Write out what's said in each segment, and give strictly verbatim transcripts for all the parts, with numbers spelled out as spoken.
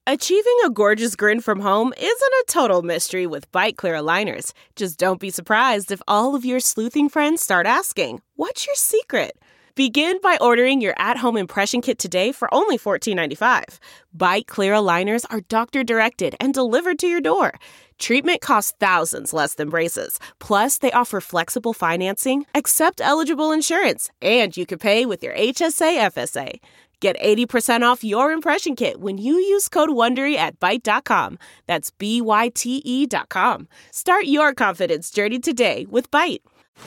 Achieving a gorgeous grin from home isn't a total mystery with Byte Clear aligners. Just don't be surprised if all of your sleuthing friends start asking, "What's your secret?" Begin by ordering your at-home impression kit today for only fourteen ninety-five. Byte Clear aligners are doctor-directed and delivered to your door. Treatment costs thousands less than braces. Plus, they offer flexible financing, accept eligible insurance, and you can pay with your H S A F S A. Get eighty percent off your impression kit when you use code WONDERY at byte dot com. That's B Y T E dot com. Start your confidence journey today with Byte.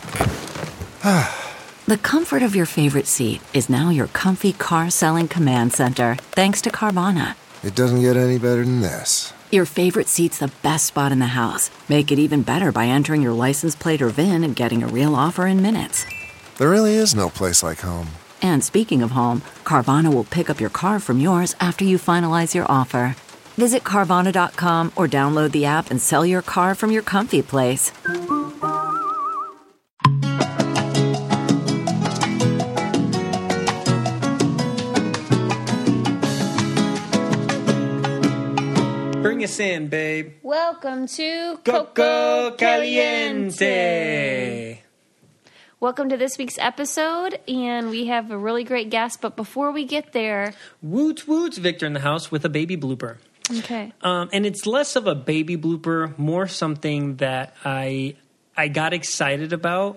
The comfort of your favorite seat is now your comfy car selling command center, thanks to Carvana. It doesn't get any better than this. Your favorite seat's the best spot in the house. Make it even better by entering your license plate or V I N and getting a real offer in minutes. There really is no place like home. And speaking of home, Carvana will pick up your car from yours after you finalize your offer. Visit Carvana dot com or download the app and sell your car from your comfy place. Bring us in, babe. Welcome to Coco Caliente. Welcome to this week's episode, and we have a really great guest, but before we get there... Woots woots, Victor in the house with a baby blooper. Okay. Um, and it's less of a baby blooper, more something that I I got excited about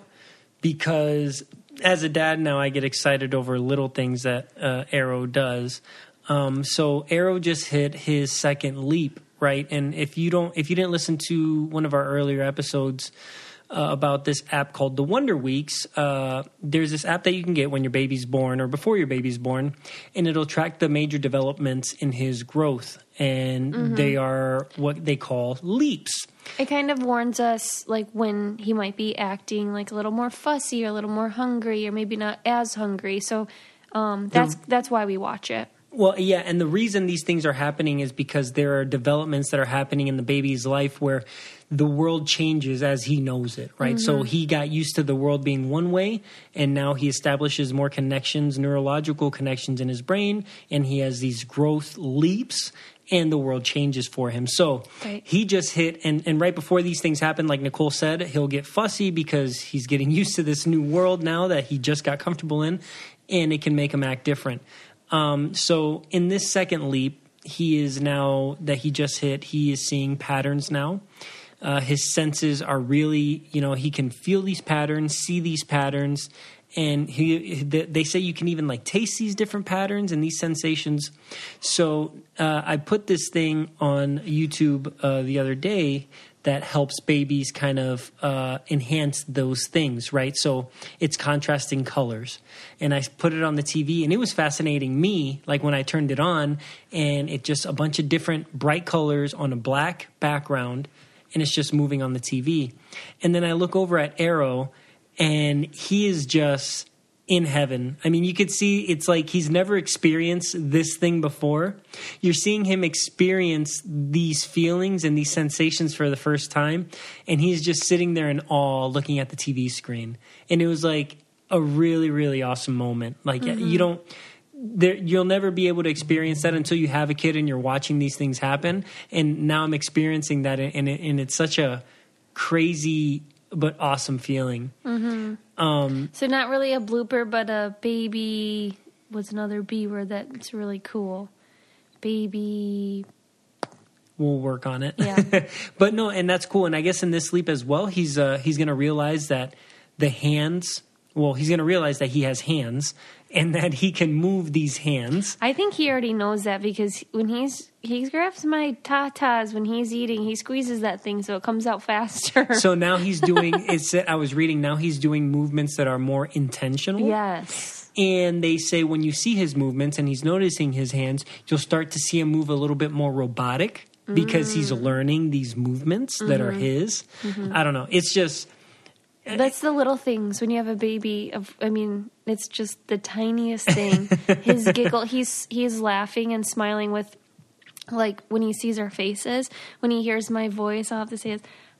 because as a dad now I get excited over little things that uh, Arrow does. Um, so Arrow just hit his second leap, right? And if you don't, if you didn't listen to one of our earlier episodes uh, about this app called the Wonder Weeks, uh, there's this app that you can get when your baby's born or before your baby's born, and it'll track the major developments in his growth, and mm-hmm. they are what they call leaps. It kind of warns us, like, when he might be acting like a little more fussy or a little more hungry or maybe not as hungry. So um, that's the, that's why we watch it. Well, yeah, and the reason these things are happening is because there are developments that are happening in the baby's life where the world changes as he knows it, right? Mm-hmm. So he got used to the world being one way, and now he establishes more connections, neurological connections in his brain, and he has these growth leaps, and the world changes for him. So right. he just hit, and, and right before these things happen, like Nicole said, he'll get fussy because he's getting used to this new world now that he just got comfortable in, and it can make him act different. Um, so in this second leap, he is now that he just hit, he is seeing patterns now. Uh, his senses are really, you know, he can feel these patterns, see these patterns, and he, they say you can even like taste these different patterns and these sensations. So uh, I put this thing on YouTube uh, the other day that helps babies kind of uh, enhance those things, right? So it's contrasting colors. And I put it on the T V, and it was fascinating me, like when I turned it on, and it just a bunch of different bright colors on a black background, and it's just moving on the T V. And then I look over at Arrow, and he is just in heaven. I mean, you could see it's like he's never experienced this thing before. You're seeing him experience these feelings and these sensations for the first time, and he's just sitting there in awe looking at the T V screen. And it was like a really, really awesome moment. Like mm-hmm. you don't... There, you'll never be able to experience that until you have a kid and you're watching these things happen. And now I'm experiencing that, and, it, and it's such a crazy but awesome feeling. Mm-hmm. Um, so not really a blooper, but a baby. What's another B word that's really cool? Baby. We'll work on it. Yeah. But no, and that's cool. And I guess in this sleep as well, he's uh, he's going to realize that the hands. Well, he's going to realize that he has hands and that he can move these hands. I think he already knows that because when he's he grabs my tatas when he's eating, he squeezes that thing so it comes out faster. So now he's doing. It's I was reading now he's doing movements that are more intentional. Yes. And they say when you see his movements and he's noticing his hands, you'll start to see him move a little bit more robotic because mm. he's learning these movements mm-hmm. that are his. Mm-hmm. I don't know. It's just. That's the little things when you have a baby. Of, I mean, it's just the tiniest thing. His giggle, he's he's laughing and smiling with, like, when he sees our faces. When he hears my voice, I'll have to say,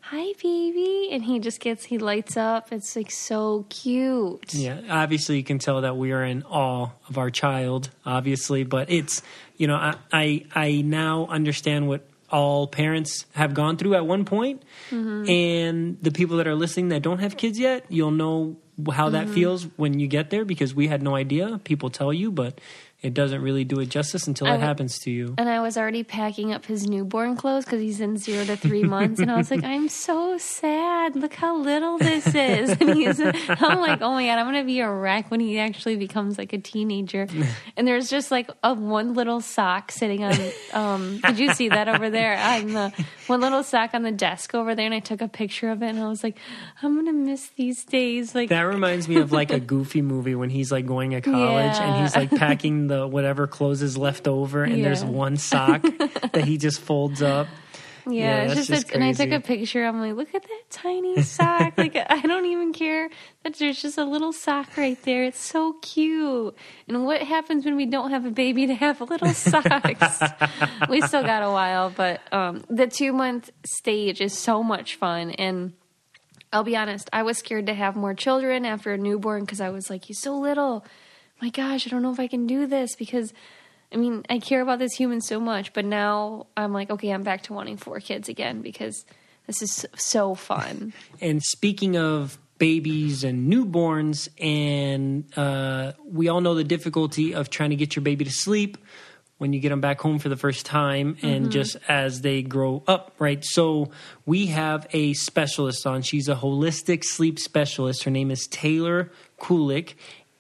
hi, baby. And he just gets, he lights up. It's like so cute. Yeah, obviously you can tell that we are in awe of our child, obviously. But it's, you know, I, I, I now understand what all parents have gone through at one point. Mm-hmm. And the people that are listening that don't have kids yet, you'll know how that mm-hmm. feels when you get there, because we had no idea. People tell you, but it doesn't really do it justice until it happens to you. And I was already packing up his newborn clothes because he's in zero to three months. And I was like, I'm so sad. Look how little this is. And he's, I'm like, oh my God, I'm going to be a wreck when he actually becomes like a teenager. And there's just like a one little sock sitting on, um, did you see that over there? I'm the one little sock on the desk over there. And I took a picture of it and I was like, I'm going to miss these days. Like that reminds me of like a Goofy movie when he's like going to college yeah. and he's like packing the whatever clothes is left over, and yeah. there's one sock that he just folds up. Yeah, yeah it's just, just a, and I took a picture. I'm like, look at that tiny sock. Like, I don't even care that there's just a little sock right there. It's so cute. And what happens when we don't have a baby to have little socks? We still got a while, but um, the two month stage is so much fun. And I'll be honest, I was scared to have more children after a newborn because I was like, he's so little. My gosh, I don't know if I can do this because, I mean, I care about this human so much. But now I'm like, okay, I'm back to wanting four kids again because this is so fun. And speaking of babies and newborns, and uh, we all know the difficulty of trying to get your baby to sleep when you get them back home for the first time and mm-hmm. just as they grow up, right? So we have a specialist on. She's a holistic sleep specialist. Her name is Taylor Kulik.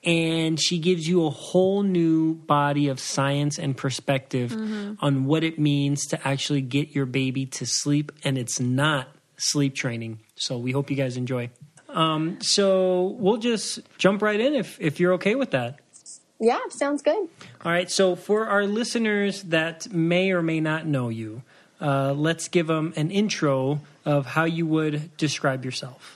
And she gives you a whole new body of science and perspective mm-hmm. on what it means to actually get your baby to sleep. And it's not sleep training. So we hope you guys enjoy. Um, so we'll just jump right in if, if you're okay with that. Yeah, sounds good. All right. So for our listeners that may or may not know you, uh, let's give them an intro of how you would describe yourself.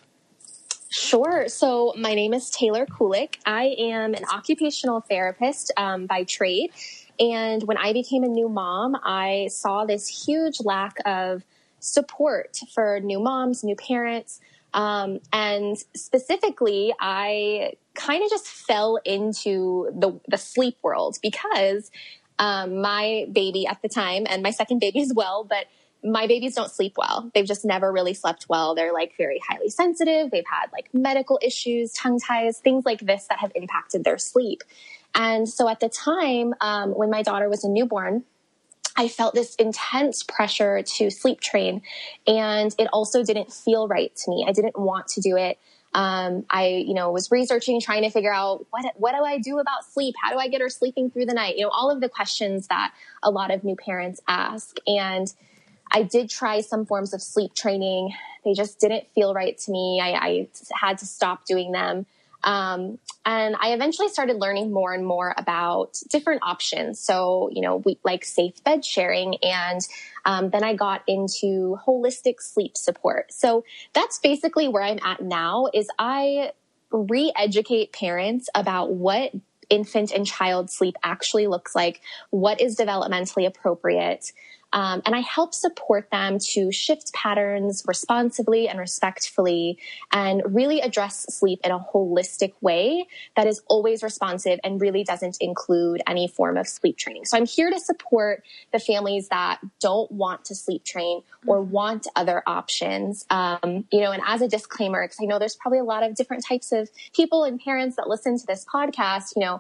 Sure. So my name is Taylor Kulik. I am an occupational therapist um, by trade. And when I became a new mom, I saw this huge lack of support for new moms, new parents. Um, and specifically, I kind of just fell into the, the sleep world because um, my baby at the time, and my second baby as well, but my babies don't sleep well. They've just never really slept well. They're like very highly sensitive. They've had like medical issues, tongue ties, things like this that have impacted their sleep. And so at the time, um, when my daughter was a newborn, I felt this intense pressure to sleep train. And it also didn't feel right to me. I didn't want to do it. Um, I, you know, was researching, trying to figure out what, what do I do about sleep? How do I get her sleeping through the night? You know, all of the questions that a lot of new parents ask. And I did try some forms of sleep training. They just didn't feel right to me. I, I had to stop doing them. Um, and I eventually started learning more and more about different options. So, you know, we like safe bed sharing. And um, then I got into holistic sleep support. So that's basically where I'm at now is I re-educate parents about what infant and child sleep actually looks like, what is developmentally appropriate. Um, and I help support them to shift patterns responsibly and respectfully and really address sleep in a holistic way that is always responsive and really doesn't include any form of sleep training. So I'm here to support the families that don't want to sleep train or want other options. Um, you know, and as a disclaimer, because I know there's probably a lot of different types of people and parents that listen to this podcast, you know,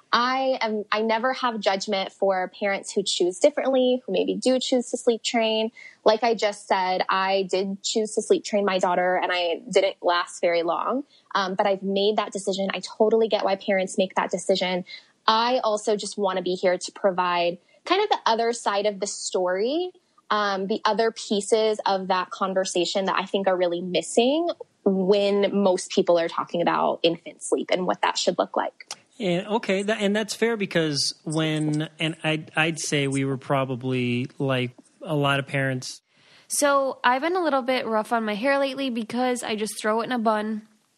I am, I never have judgment for parents who choose differently, who maybe do choose to sleep train. Like I just said, I did choose to sleep train my daughter and I didn't last very long. Um, but I've made that decision. I totally get why parents make that decision. I also just want to be here to provide kind of the other side of the story, um, the other pieces of that conversation that I think are really missing when most people are talking about infant sleep and what that should look like. And okay, that, and that's fair because when, and I'd, I'd say we were probably like a lot of parents. So I've been a little bit rough on my hair lately because I just throw it in a bun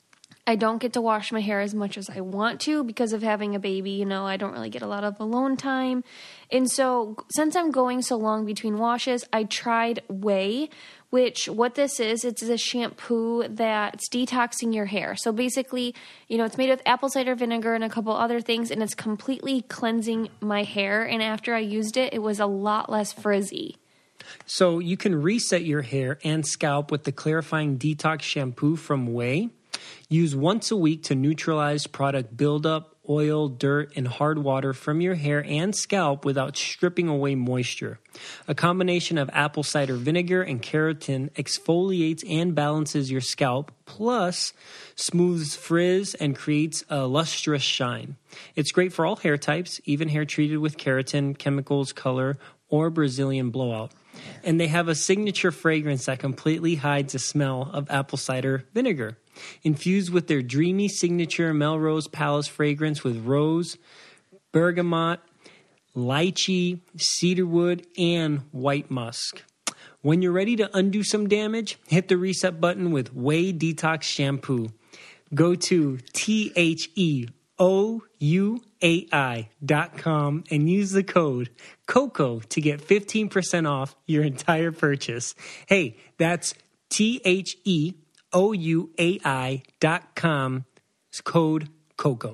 I don't get to wash my hair as much as I want to because of having a baby. You know, I don't really get a lot of alone time. And so since I'm going so long between washes, I tried Ouai, which what this is, it's a shampoo that's detoxing your hair. So basically, you know, it's made with apple cider vinegar and a couple other things, and it's completely cleansing my hair. And after I used it, it was a lot less frizzy. So you can reset your hair and scalp with the clarifying detox shampoo from Ouai. Use once a week to neutralize product buildup, oil, dirt, and hard water from your hair and scalp without stripping away moisture. A combination of apple cider vinegar and keratin exfoliates and balances your scalp, plus smooths frizz and creates a lustrous shine. It's great for all hair types, even hair treated with keratin, chemicals, color, or Brazilian blowout. And they have a signature fragrance that completely hides the smell of apple cider vinegar. Infused with their dreamy signature Melrose Palace fragrance with rose, bergamot, lychee, cedarwood, and white musk. When you're ready to undo some damage, hit the reset button with Ouai Detox Shampoo. Go to T H E O U A I dot com and use the code COCO to get fifteen percent off your entire purchase. Hey, that's T H E O U A I dot com, code COCO.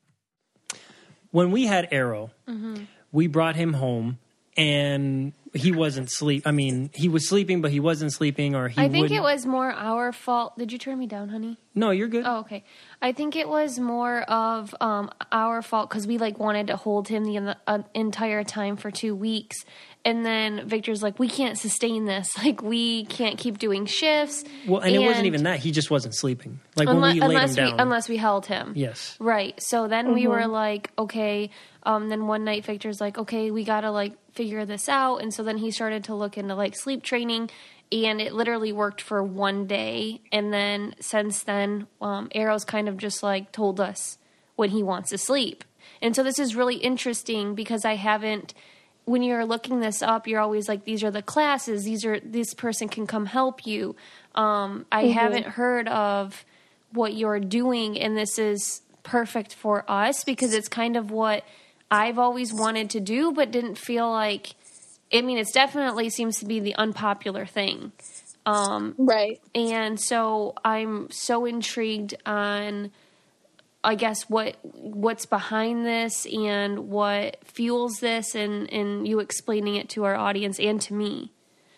When we had Arrow, mm-hmm. we brought him home, and he wasn't sleep. I mean, he was sleeping, but he wasn't sleeping, or he I think wouldn't. It was more our fault. Did you turn me down, honey? No, you're good. Oh, okay. I think it was more of um, our fault because we like wanted to hold him the uh, entire time for two weeks. And then Victor's like, we can't sustain this. Like, we can't keep doing shifts. Well, and, and it wasn't even that. He just wasn't sleeping. Like, unless, when we laid him we, down. Unless we held him. Yes. Right. So then mm-hmm. we were like, okay. Um, then one night Victor's like, okay, we got to, like, figure this out. And so then he started to look into, like, sleep training. And it literally worked for one day. And then since then, um, Arrow's kind of just, like, told us when he wants to sleep. And so this is really interesting because I haven't... When you're looking this up, you're always like, these are the classes. These are this person can come help you. Um, I mm-hmm. haven't heard of what you're doing, and this is perfect for us because it's kind of what I've always wanted to do, but didn't feel like. I mean, it's definitely seems to be the unpopular thing, um, right? And so I'm so intrigued on. I guess what what's behind this and what fuels this and, and you explaining it to our audience and to me.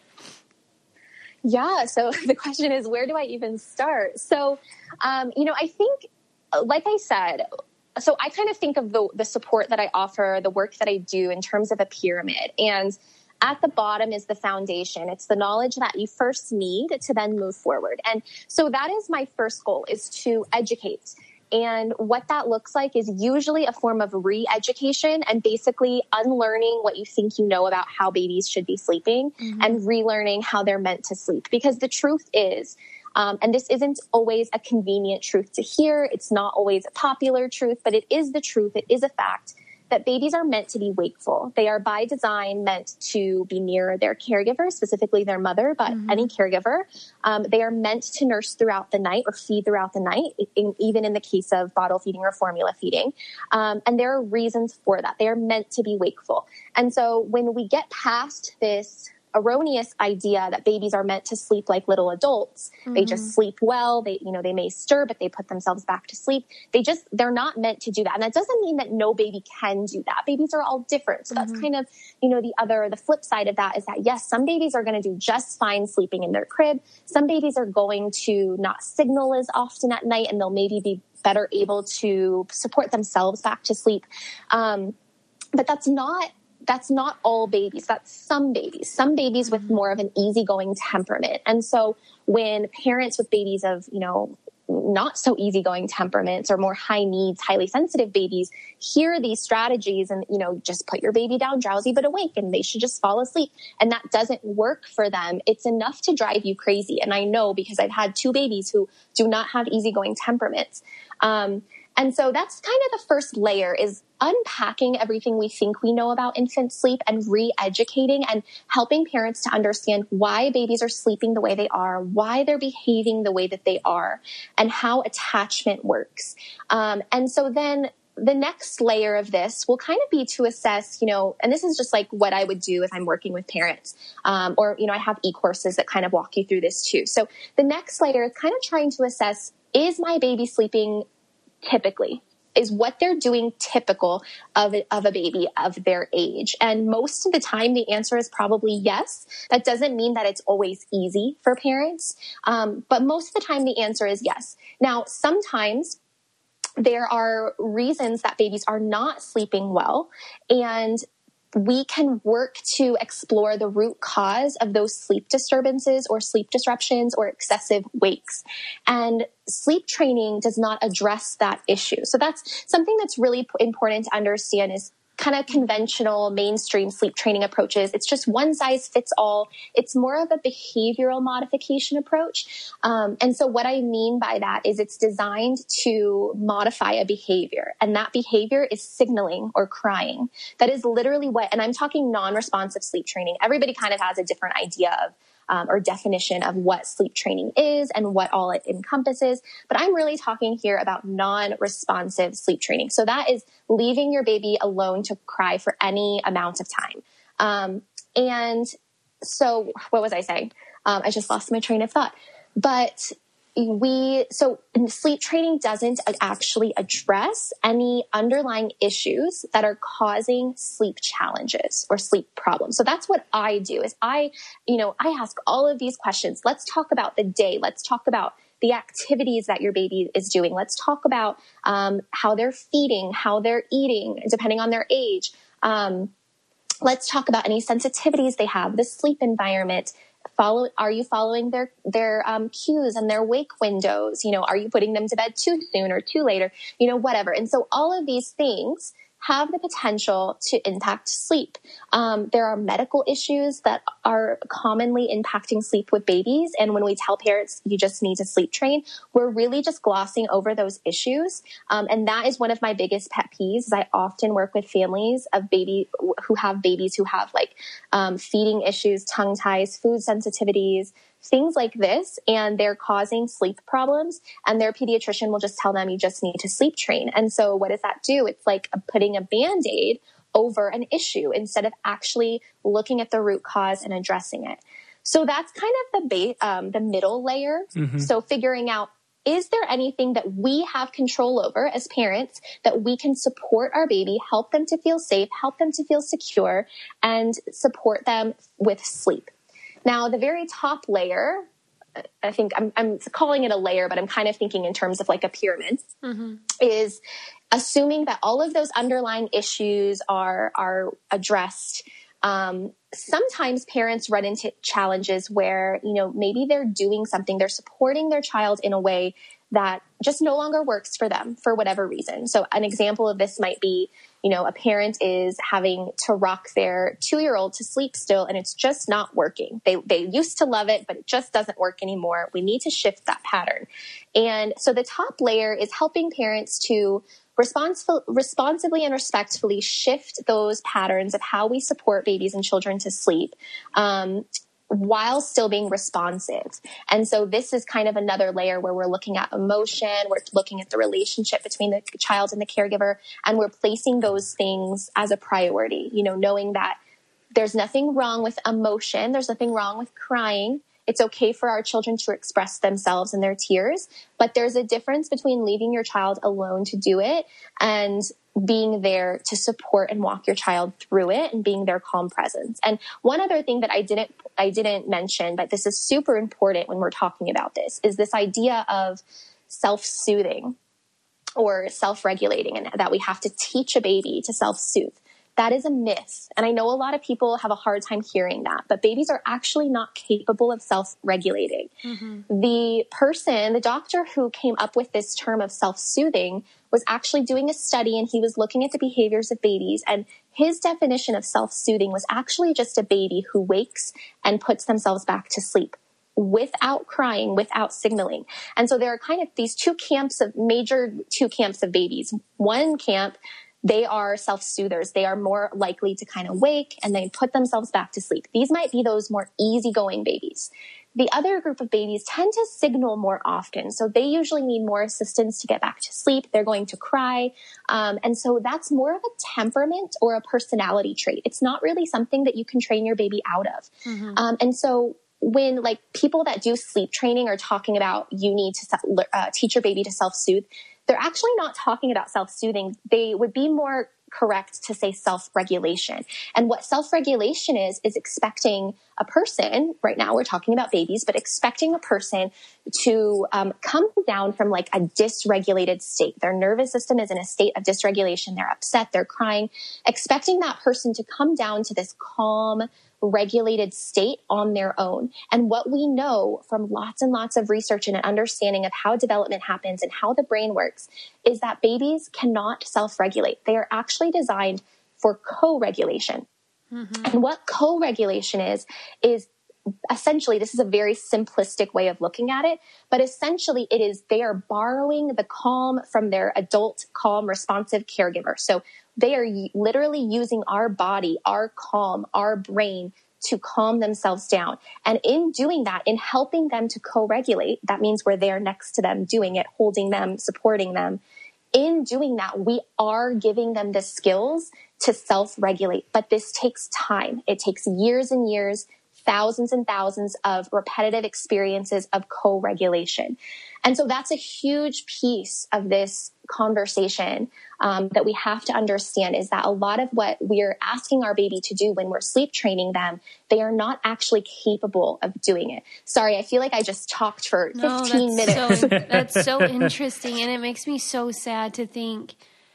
Yeah. So the question is, where do I even start? So, um, you know, I think, like I said, so I kind of think of the, the support that I offer, the work that I do in terms of a pyramid. And at the bottom is the foundation. It's the knowledge that you first need to then move forward. And so that is my first goal, is to educate. And what that looks like is usually a form of re-education and basically unlearning what you think you know about how babies should be sleeping mm-hmm. and relearning how they're meant to sleep. Because the truth is, um, and this isn't always a convenient truth to hear, it's not always a popular truth, but it is the truth, it is a fact, that babies are meant to be wakeful. They are by design meant to be near their caregiver, specifically their mother, but mm-hmm. any caregiver. Um, they are meant to nurse throughout the night or feed throughout the night, in, even in the case of bottle feeding or formula feeding. Um, and there are reasons for that. They are meant to be wakeful. And so when we get past this erroneous idea that babies are meant to sleep like little adults. Mm-hmm. They just sleep well. They, you know, they may stir, but they put themselves back to sleep. They just, they're not meant to do that. And that doesn't mean that no baby can do that. Babies are all different. So mm-hmm. that's kind of, you know, the other, the flip side of that is that yes, some babies are going to do just fine sleeping in their crib. Some babies are going to not signal as often at night, and they'll maybe be better able to support themselves back to sleep. Um, but that's not, That's not all babies. That's some babies, some babies with more of an easygoing temperament. And so when parents with babies of, you know, not so easygoing temperaments or more high needs, highly sensitive babies hear these strategies and, you know, just put your baby down drowsy but awake and they should just fall asleep, and that doesn't work for them, it's enough to drive you crazy. And I know because I've had two babies who do not have easygoing temperaments. Um, And so that's kind of the first layer is unpacking everything we think we know about infant sleep and re-educating and helping parents to understand why babies are sleeping the way they are, why they're behaving the way that they are, and how attachment works. Um, and so then the next layer of this will kind of be to assess, you know, and this is just like what I would do if I'm working with parents, um, or, you know, I have e-courses that kind of walk you through this too. So the next layer is kind of trying to assess, is my baby sleeping typically? Is what they're doing typical of a, of a baby of their age? And most of the time, the answer is probably yes. That doesn't mean that it's always easy for parents. Um, but most of the time, the answer is yes. Now, sometimes there are reasons that babies are not sleeping well, and we can work to explore the root cause of those sleep disturbances or sleep disruptions or excessive wakes. And sleep training does not address that issue. So that's something that's really important to understand is kind of conventional mainstream sleep training approaches. It's just one size fits all. It's more of a behavioral modification approach. Um, and so what I mean by that is it's designed to modify a behavior. And that behavior is signaling or crying. That is literally what, and I'm talking non-responsive sleep training. Everybody kind of has a different idea of Um, or definition of what sleep training is and what all it encompasses. But I'm really talking here about non-responsive sleep training. So that is leaving your baby alone to cry for any amount of time. Um, and so what was I saying? Um, I just lost my train of thought. But we, so sleep training doesn't actually address any underlying issues that are causing sleep challenges or sleep problems. So that's what I do is I, you know, I ask all of these questions. Let's talk about the day. Let's talk about the activities that your baby is doing. Let's talk about um, how they're feeding, how they're eating, depending on their age. Um, let's talk about any sensitivities they have, the sleep environment. Follow, are you following their, their, um, cues and their wake windows? You know, are you putting them to bed too soon or too later? You know, whatever. And so all of these things have the potential to impact sleep. Um, there are medical issues that are commonly impacting sleep with babies. And when we tell parents, you just need to sleep train, we're really just glossing over those issues. Um, and that is one of my biggest pet peeves is I often work with families of baby who have babies who have like, um, feeding issues, tongue ties, food sensitivities, things like this, and they're causing sleep problems, and their pediatrician will just tell them, you just need to sleep train. And so what does that do? It's like putting a Band-Aid over an issue instead of actually looking at the root cause and addressing it. So that's kind of the ba- um, the middle layer. Mm-hmm. So figuring out, is there anything that we have control over as parents that we can support our baby, help them to feel safe, help them to feel secure, and support them with sleep? Now, the very top layer, I think I'm, I'm calling it a layer, but I'm kind of thinking in terms of like a pyramid, mm-hmm. is assuming that all of those underlying issues are, are addressed. Um, sometimes parents run into challenges where, you know, maybe they're doing something, they're supporting their child in a way that just no longer works for them for whatever reason. So an example of this might be, you know, a parent is having to rock their two-year-old to sleep still, and it's just not working. They they used to love it, but it just doesn't work anymore. We need to shift that pattern. And so the top layer is helping parents to responsible, responsibly and respectfully shift those patterns of how we support babies and children to sleep, um, while still being responsive. And so this is kind of another layer where we're looking at emotion, we're looking at the relationship between the child and the caregiver, and we're placing those things as a priority, you know, knowing that there's nothing wrong with emotion, there's nothing wrong with crying. It's okay for our children to express themselves in their tears, but there's a difference between leaving your child alone to do it and being there to support and walk your child through it and being their calm presence. And one other thing that I didn't, I didn't mention, but this is super important when we're talking about this, is this idea of self-soothing or self-regulating, and that we have to teach a baby to self-soothe. That is a myth. And I know a lot of people have a hard time hearing that, but babies are actually not capable of self-regulating. Mm-hmm. The person, the doctor who came up with this term of self-soothing was actually doing a study, and he was looking at the behaviors of babies, and his definition of self-soothing was actually just a baby who wakes and puts themselves back to sleep without crying, without signaling. And so there are kind of these two camps of major two camps of babies. One camp they are self-soothers. They are more likely to kind of wake and then put themselves back to sleep. These might be those more easygoing babies. The other group of babies tend to signal more often. So they usually need more assistance to get back to sleep. They're going to cry. Um, and so that's more of a temperament or a personality trait. It's not really something that you can train your baby out of. Mm-hmm. Um, and so when like people that do sleep training are talking about you need to uh, teach your baby to self-soothe, they're actually not talking about self-soothing. They would be more correct to say self-regulation. And what self-regulation is, is expecting a person, right now we're talking about babies, but expecting a person to um, come down from like a dysregulated state. Their nervous system is in a state of dysregulation. They're upset, they're crying, expecting that person to come down to this calm, regulated state on their own. And what we know from lots and lots of research and an understanding of how development happens and how the brain works is that babies cannot self-regulate. They are actually designed for co-regulation. Mm-hmm. And what co-regulation is, is essentially, this is a very simplistic way of looking at it, but essentially it is they are borrowing the calm from their adult, calm, responsive caregiver. So they are literally using our body, our calm, our brain to calm themselves down. And in doing that, in helping them to co-regulate, that means we're there next to them, doing it, holding them, supporting them. In doing that, we are giving them the skills to self-regulate. But this takes time. It takes years and years, thousands and thousands of repetitive experiences of co-regulation. And so that's a huge piece of this conversation um, that we have to understand is that a lot of what we're asking our baby to do when we're sleep training them, they are not actually capable of doing it. Sorry, I feel like I just talked for no, fifteen that's minutes. So, that's so interesting. And it makes me so sad to think,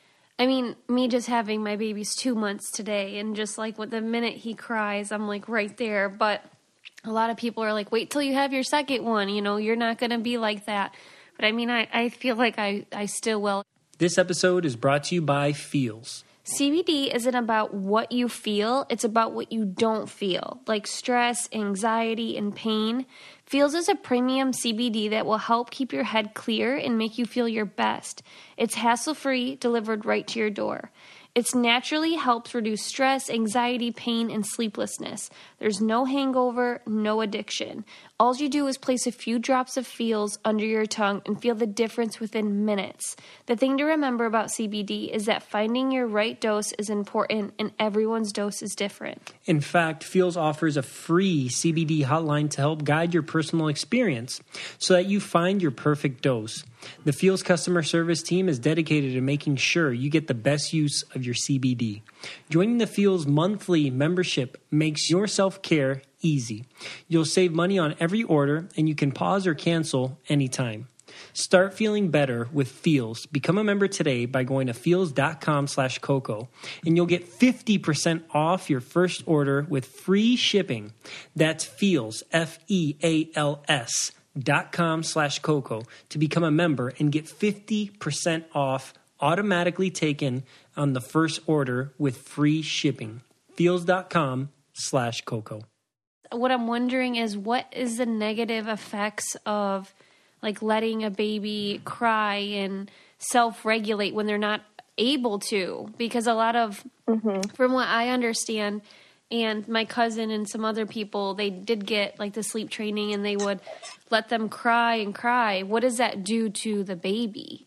I mean, me just having my baby's two months today and just like with the minute he cries, I'm like right there. But a lot of people are like, wait till you have your second one. You know, you're not going to be like that. But I mean, I, I feel like I, I still will. This episode is brought to you by Feels. C B D isn't about what you feel. It's about what you don't feel, like stress, anxiety, and pain. Feels is a premium C B D that will help keep your head clear and make you feel your best. It's hassle-free, delivered right to your door. It naturally helps reduce stress, anxiety, pain, and sleeplessness. There's no hangover, no addiction. All you do is place a few drops of Feels under your tongue and feel the difference within minutes. The thing to remember about C B D is that finding your right dose is important and everyone's dose is different. In fact, Feels offers a free C B D hotline to help guide your personal experience so that you find your perfect dose. The Feels customer service team is dedicated to making sure you get the best use of your C B D. Joining the Feels monthly membership makes your self-care easy. You'll save money on every order, and you can pause or cancel anytime. Start feeling better with Feels. Become a member today by going to feels.com slash Coco, and you'll get fifty percent off your first order with free shipping. That's Feels, F E A L S, dot com slash Coco to become a member and get fifty percent off automatically taken on the first order with free shipping. Feels.com slash Coco. What I'm wondering is what is the negative effects of like letting a baby cry and self-regulate when they're not able to? Because a lot of, mm-hmm. from what I understand, and my cousin and some other people, they did get like the sleep training and they would let them cry and cry. What does that do to the baby?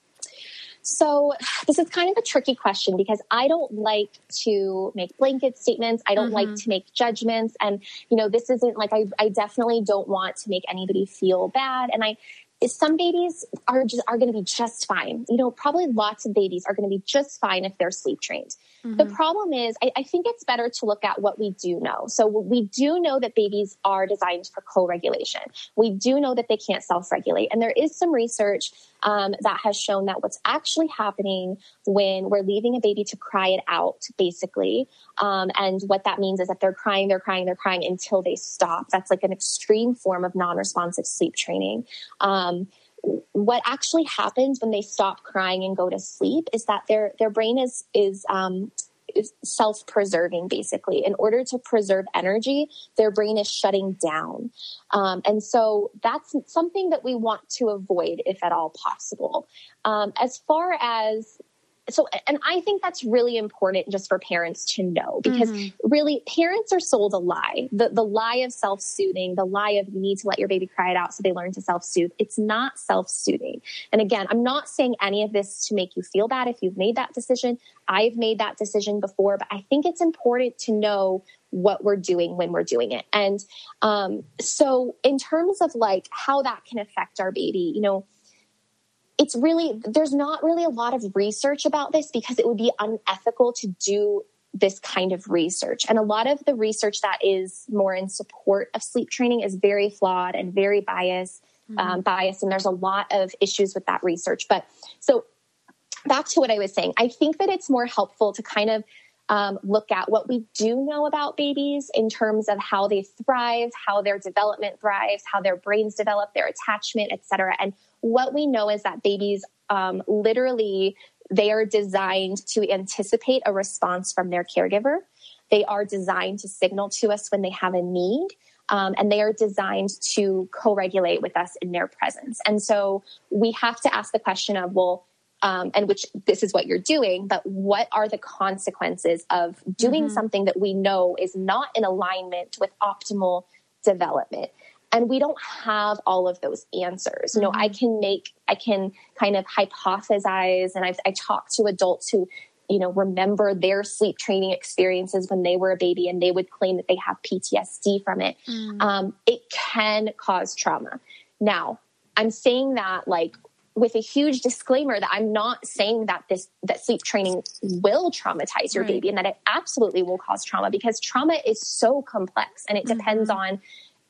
So this is kind of a tricky question because I don't like to make blanket statements. I don't mm-hmm. like to make judgments. And, you know, this isn't like, I, I definitely don't want to make anybody feel bad. And I, some babies are just, are going to be just fine. You know, probably lots of babies are going to be just fine if they're sleep trained. Mm-hmm. The problem is, I, I think it's better to look at what we do know. So we do know that babies are designed for co-regulation. We do know that they can't self-regulate. And there is some research um, that has shown that what's actually happening when we're leaving a baby to cry it out, basically. Um, and what that means is that they're crying, they're crying, they're crying until they stop. That's like an extreme form of non-responsive sleep training. Um, what actually happens when they stop crying and go to sleep is that their their brain is is um, is self-preserving, basically. In order to preserve energy, their brain is shutting down. Um, and so that's something that we want to avoid if at all possible. Um, as far as so, and I think that's really important just for parents to know, because mm-hmm. really parents are sold a lie, the, the lie of self-soothing, the lie of you need to let your baby cry it out so they learn to self-soothe. It's not self-soothing. And again, I'm not saying any of this to make you feel bad if you've made that decision. I've made that decision before, but I think it's important to know what we're doing when we're doing it. And um, so in terms of like how that can affect our baby, you know, it's really, there's not really a lot of research about this because it would be unethical to do this kind of research. And a lot of the research that is more in support of sleep training is very flawed and very biased, mm-hmm. um, biased. And there's a lot of issues with that research. But so back to what I was saying, I think that it's more helpful to kind of Um, look at what we do know about babies in terms of how they thrive, how their development thrives, how their brains develop, their attachment, et cetera. And what we know is that babies um, literally, they are designed to anticipate a response from their caregiver. They are designed to signal to us when they have a need. Um, and they are designed to co-regulate with us in their presence. And so we have to ask the question of, well, Um, and which this is what you're doing, but what are the consequences of doing mm-hmm. something that we know is not in alignment with optimal development? And we don't have all of those answers. Mm-hmm. You know, I can make, I can kind of hypothesize, and I've, I talk to adults who, you know, remember their sleep training experiences when they were a baby, and they would claim that they have P T S D from it. Mm-hmm. Um, it can cause trauma. Now, I'm saying that like, with a huge disclaimer that I'm not saying that this, that sleep training will traumatize your right. baby, and that it absolutely will cause trauma, because trauma is so complex and it mm-hmm. depends on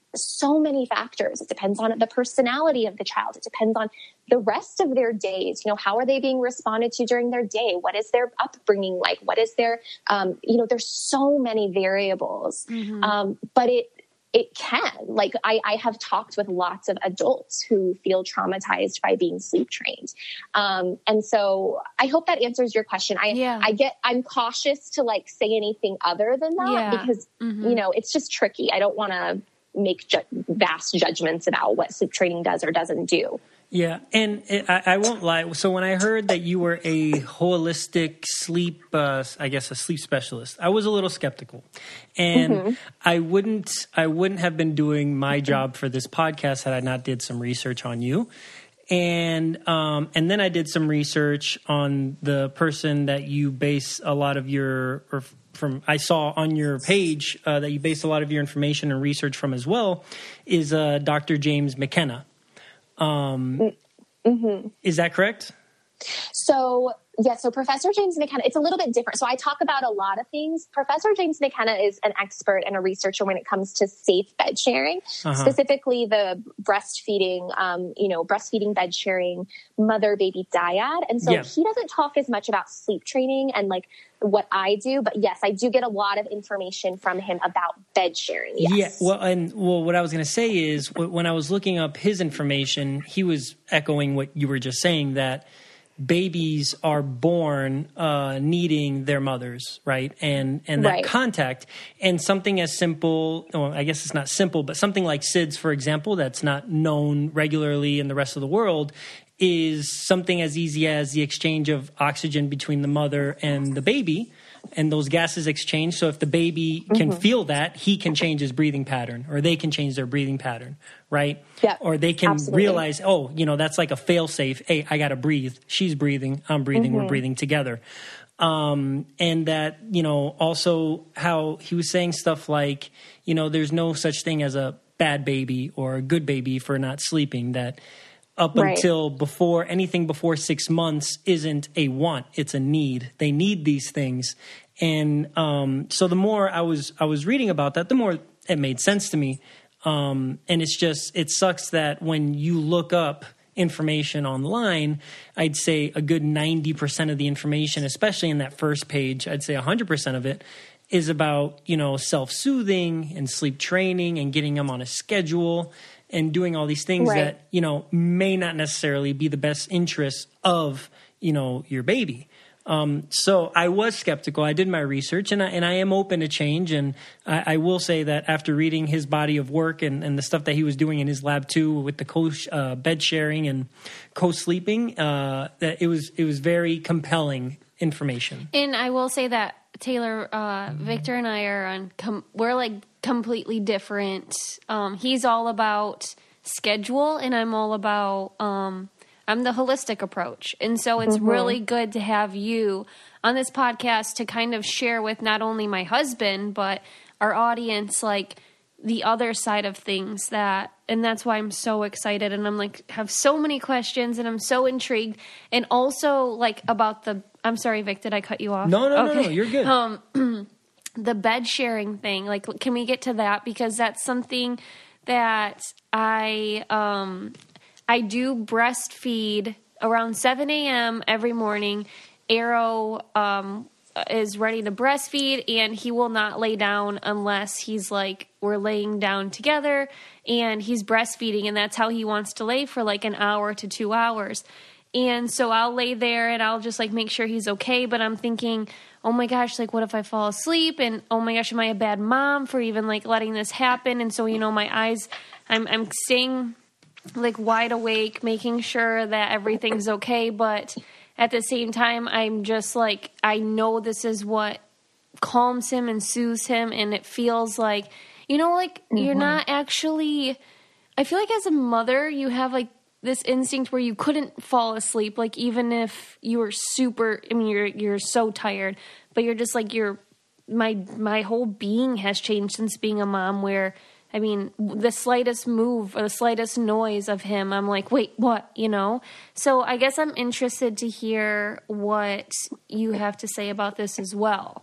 so many factors. It depends on the personality of the child. It depends on the rest of their days. You know, how are they being responded to during their day? What is their upbringing like? What is their, um, you know, there's so many variables, mm-hmm. um, but it, It can. Like I, I have talked with lots of adults who feel traumatized by being sleep trained. Um, and so I hope that answers your question. I, yeah. I get, I'm cautious to like say anything other than that yeah. because, mm-hmm. you know, it's just tricky. I don't want to make ju- vast judgments about what sleep training does or doesn't do. Yeah, and it, I, I won't lie. So when I heard that you were a holistic sleep, uh, I guess a sleep specialist, I was a little skeptical, and mm-hmm. I wouldn't, I wouldn't have been doing my job for this podcast had I not did some research on you, and um, and then I did some research on the person that you base a lot of your, or from I saw on your page uh, that you base a lot of your information and research from as well, is uh, Doctor James McKenna. Um, mm-hmm. Is that correct? So, yeah, so Professor James McKenna, it's a little bit different. So I talk about a lot of things. Professor James McKenna is an expert and a researcher when it comes to safe bed sharing, uh-huh. specifically the breastfeeding, um, you know, breastfeeding, bed sharing, mother-baby dyad. And so yeah. he doesn't talk as much about sleep training and like what I do, but yes, I do get a lot of information from him about bed sharing. Yes. Yeah. Well, and well, what I was going to say is when I was looking up his information, he was echoing what you were just saying, that babies are born uh, needing their mothers, right? And and that right. contact, and something as simple, well, I guess it's not simple, but something like S I D S, for example, that's not known regularly in the rest of the world, is something as easy as the exchange of oxygen between the mother and the baby, and those gases exchange. So if the baby can mm-hmm. feel that, he can change his breathing pattern, or they can change their breathing pattern, right? Yeah, or they can absolutely. realize, oh, you know, that's like a fail-safe. Hey, I got to breathe. She's breathing. I'm breathing. Mm-hmm. We're breathing together. Um, and that, you know, also how he was saying stuff like, you know, there's no such thing as a bad baby or a good baby for not sleeping, that up right. until before anything before six months isn't a want, it's a need. They need these things. And um, so the more I was I was reading about that, the more it made sense to me. Um, and it's just, it sucks that when you look up information online, I'd say a good ninety percent of the information, especially in that first page, I'd say one hundred percent of it is about, you know, self-soothing and sleep training and getting them on a schedule and doing all these things right. that, you know, may not necessarily be the best interest of, you know, your baby. Um, so I was skeptical. I did my research, and I, and I am open to change. And I, I will say that after reading his body of work and, and the stuff that he was doing in his lab too, with the co uh, bed sharing and co-sleeping, uh, that it was it was very compelling information. And I will say that Taylor, uh, Victor and I are on, com- we're like completely different. Um, he's all about schedule and I'm all about, um, I'm the holistic approach. And so it's mm-hmm. really good to have you on this podcast to kind of share with not only my husband, but our audience, like the other side of things that, and that's why I'm so excited. And I'm like, have so many questions and I'm so intrigued. And also like about the, I'm sorry, Vic, did I cut you off? No, no, okay. no, no, you're good. Um, the bed sharing thing, like, can we get to that? Because that's something that I, um, I do breastfeed around seven a.m. every morning. Arrow um, is ready to breastfeed, and he will not lay down unless he's like, we're laying down together, and he's breastfeeding, and that's how he wants to lay for like an hour to two hours. And so I'll lay there, and I'll just like make sure he's okay, but I'm thinking, oh my gosh, like what if I fall asleep? And oh my gosh, am I a bad mom for even like letting this happen? And so, you know, my eyes, I'm, I'm staying like wide awake, making sure that everything's okay. But at the same time, I'm just like, I know this is what calms him and soothes him. And it feels like, you know, like mm-hmm. you're not actually, I feel like as a mother, you have like this instinct where you couldn't fall asleep. Like even if you were super, I mean, you're, you're so tired, but you're just like, you're, my, my whole being has changed since being a mom where, I mean, the slightest move or the slightest noise of him, I'm like, wait, what, you know? So I guess I'm interested to hear what you have to say about this as well.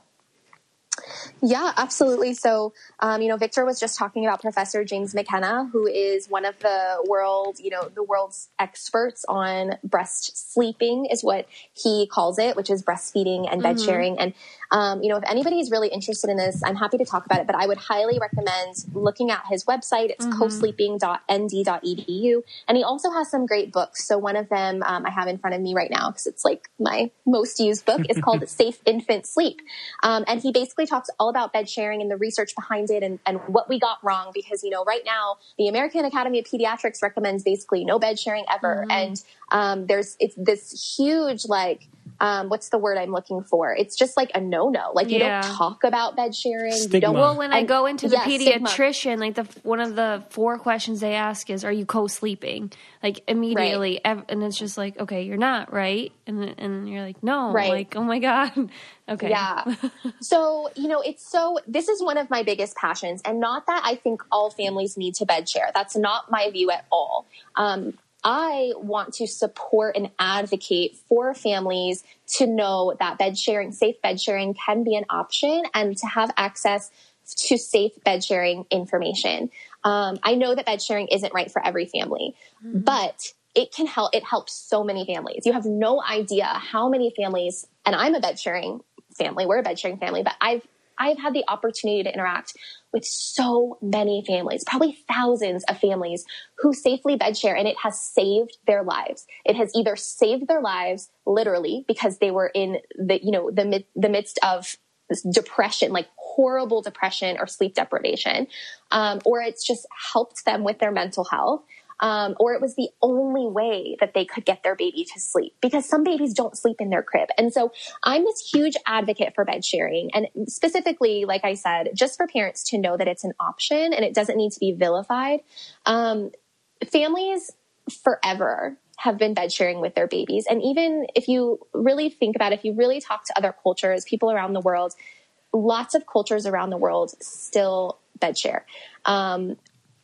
Yeah, absolutely. So, um, you know, Victor was just talking about Professor James McKenna, who is one of the world, you know, the world's experts on breast sleeping is what he calls it, which is breastfeeding and bed mm-hmm. sharing. And, um, you know, if anybody is really interested in this, I'm happy to talk about it, but I would highly recommend looking at his website. It's mm-hmm. co sleeping dot n d dot e d u. And he also has some great books. So one of them um, I have in front of me right now because it's like my most used book. It's called Safe Infant Sleep. Um, and he basically talks all about bed sharing and the research behind it and, and what we got wrong because, you know, right now the American Academy of Pediatrics recommends basically no bed sharing ever. Mm-hmm. And um, there's it's this huge, like, um, what's the word I'm looking for? It's just like a no-no. Like you yeah. don't talk about bed sharing. Stigma. You don't, well, when and, I go into the yeah, pediatrician, stigma. like the one of the four questions they ask is, are you co-sleeping? Like immediately. Right. And it's just like, okay, you're not, right? And and you're like, no. Right. Like, oh my God. Okay. Yeah. So, you know, it's so, this is one of my biggest passions, and not that I think all families need to bed share. That's not my view at all. Um, I want to support and advocate for families to know that bed sharing, safe bed sharing can be an option and to have access to safe bed sharing information. Um, I know that bed sharing isn't right for every family, mm-hmm. but it can help. It helps so many families. You have no idea how many families, and I'm a bed sharing family. We're a bed sharing family, but I've, I've had the opportunity to interact with so many families, probably thousands of families who safely bed share, and it has saved their lives. It has either saved their lives literally because they were in the, you know, the mid, the midst of this depression, like horrible depression or sleep deprivation, um, or it's just helped them with their mental health. Um, or it was the only way that they could get their baby to sleep because some babies don't sleep in their crib. And so I'm this huge advocate for bed sharing. And specifically, like I said, just for parents to know that it's an option and it doesn't need to be vilified. Um, families forever have been bed sharing with their babies. And even if you really think about it, if you really talk to other cultures, people around the world, lots of cultures around the world still bed share. Um,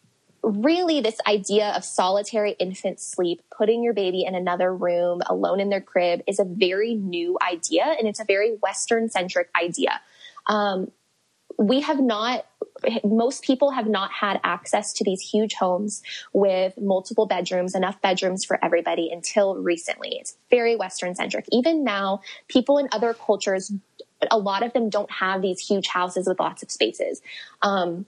Really, this idea of solitary infant sleep, putting your baby in another room alone in their crib is a very new idea, and it's a very Western-centric idea. Um, we have not, most people have not had access to these huge homes with multiple bedrooms, enough bedrooms for everybody until recently. It's very Western-centric. Even now, people in other cultures, a lot of them don't have these huge houses with lots of spaces. Um,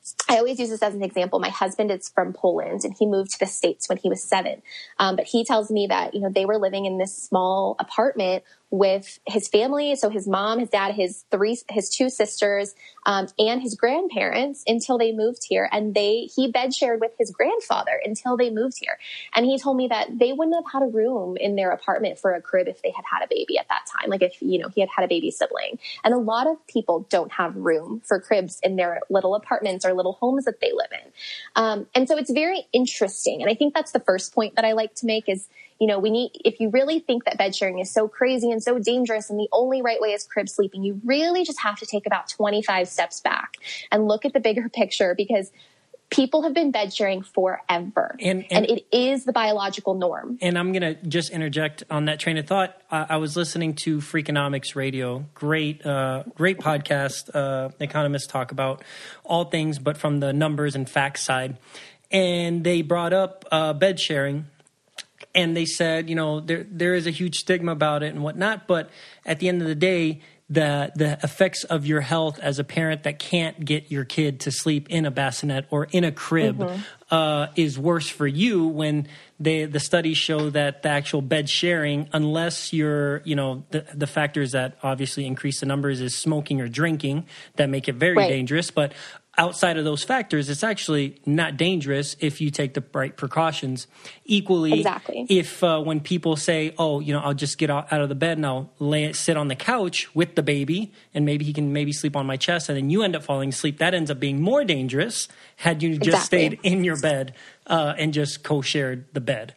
I always use this as an example. My husband is from Poland and he moved to the States when he was seven. Um, but he tells me that, you know, they were living in this small apartment with his family. So his mom, his dad, his three, his two sisters, um, and his grandparents until they moved here. And they, he bed shared with his grandfather until they moved here. And he told me that they wouldn't have had a room in their apartment for a crib if they had had a baby at that time. Like if, you know, he had had a baby sibling. And a lot of people don't have room for cribs in their little apartments or little homes that they live in. Um, and so it's very interesting. And I think that's the first point that I like to make is, you know, we need, if you really think that bed sharing is so crazy and so dangerous and the only right way is crib sleeping, you really just have to take about twenty-five steps back and look at the bigger picture, because people have been bed sharing forever, and, and, and it is the biological norm. And I'm going to just interject on that train of thought. I, I was listening to Freakonomics Radio, great, uh, great podcast. Uh, economists talk about all things, but from the numbers and facts side. And they brought up uh, bed sharing. And they said, you know, there there is a huge stigma about it and whatnot. But at the end of the day, the the effects of your health as a parent that can't get your kid to sleep in a bassinet or in a crib mm-hmm. uh, is worse for you when they the studies show that the actual bed sharing, unless you're, you know, the, the factors that obviously increase the numbers is smoking or drinking that make it very right. dangerous. But outside of those factors, it's actually not dangerous if you take the right precautions. Equally, exactly. if uh, when people say, oh, you know, I'll just get out of the bed and I'll lay, sit on the couch with the baby and maybe he can maybe sleep on my chest, and then you end up falling asleep, that ends up being more dangerous had you just exactly. stayed in your bed uh, and just co-shared the bed.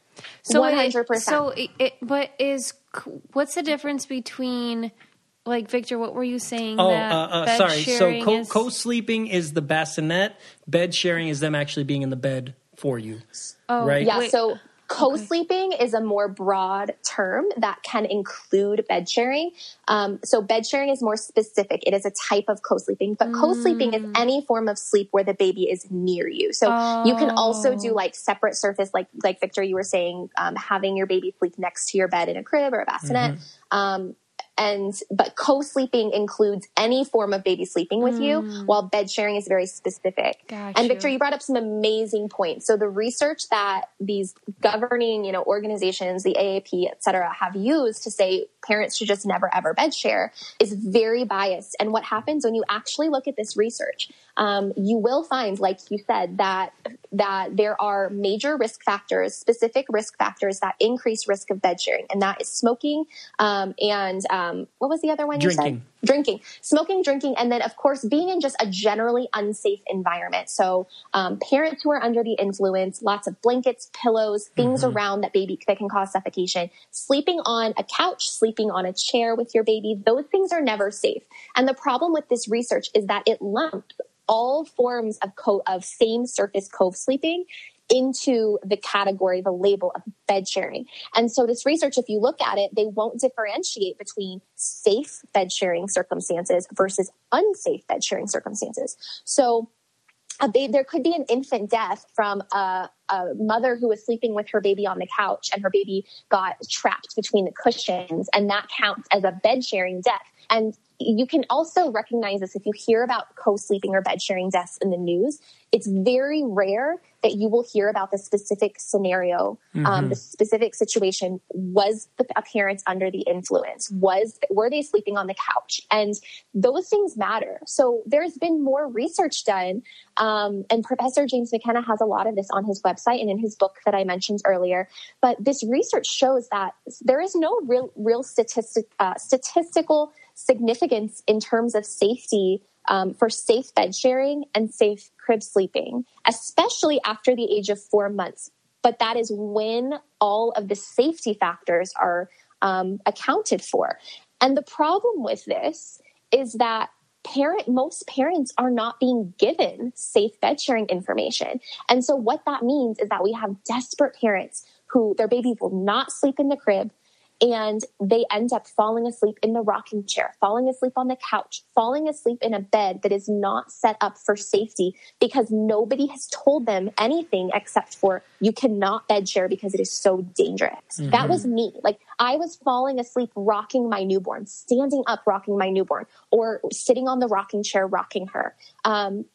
So one hundred percent. So, it, it, but is, what's the difference between... Like, Victor, what were you saying? Oh, that uh, uh, bed sorry. So co- is... co-sleeping is the bassinet. Bed sharing is them actually being in the bed for you. Oh, right? Yeah, Wait. so co-sleeping okay. is a more broad term that can include bed sharing. Um, so bed sharing is more specific. It is a type of co-sleeping, but mm. co-sleeping is any form of sleep where the baby is near you. So oh. you can also do like separate surface, like like Victor, you were saying, um, having your baby sleep next to your bed in a crib or a bassinet. Mm-hmm. Um, And, but co-sleeping includes any form of baby sleeping with mm. you, while bed sharing is very specific. Got and you. Victor, you brought up some amazing points. So the research that these governing, you know, organizations, the A A P, et cetera, have used to say parents should just never ever bed share is very biased. And what happens when you actually look at this research, um, you will find, like you said, that, that there are major risk factors, specific risk factors that increase risk of bed sharing. And that is smoking, um, and, um, Um, what was the other one drinking. you said? Drinking. Smoking, drinking, and then, of course, being in just a generally unsafe environment. So um, parents who are under the influence, lots of blankets, pillows, things mm-hmm. around that baby that can cause suffocation, sleeping on a couch, sleeping on a chair with your baby, those things are never safe. And the problem with this research is that it lumps all forms of, co- of same surface co-sleeping into the category, the label of bed sharing. And so this research, if you look at it, they won't differentiate between safe bed sharing circumstances versus unsafe bed sharing circumstances. So a ba- there could be an infant death from a, a mother who was sleeping with her baby on the couch and her baby got trapped between the cushions, and that counts as a bed sharing death. And you can also recognize this if you hear about co-sleeping or bed sharing deaths in the news. It's very rare that you will hear about the specific scenario, mm-hmm. um, the specific situation. Was the a parent under the influence? Was were they sleeping on the couch? And those things matter. So there's been more research done, um, and Professor James McKenna has a lot of this on his website and in his book that I mentioned earlier. But this research shows that there is no real, real statistic, uh, statistical significance in terms of safety um, for safe bed sharing and safe crib sleeping, especially after the age of four months. But that is when all of the safety factors are um, accounted for. And the problem with this is that parent, most parents are not being given safe bed sharing information. And so what that means is that we have desperate parents who their baby will not sleep in the crib, and they end up falling asleep in the rocking chair, falling asleep on the couch, falling asleep in a bed that is not set up for safety because nobody has told them anything except for you cannot bed share because it is so dangerous. Mm-hmm. That was me. Like I was falling asleep rocking my newborn, standing up rocking my newborn, or sitting on the rocking chair rocking her. Um,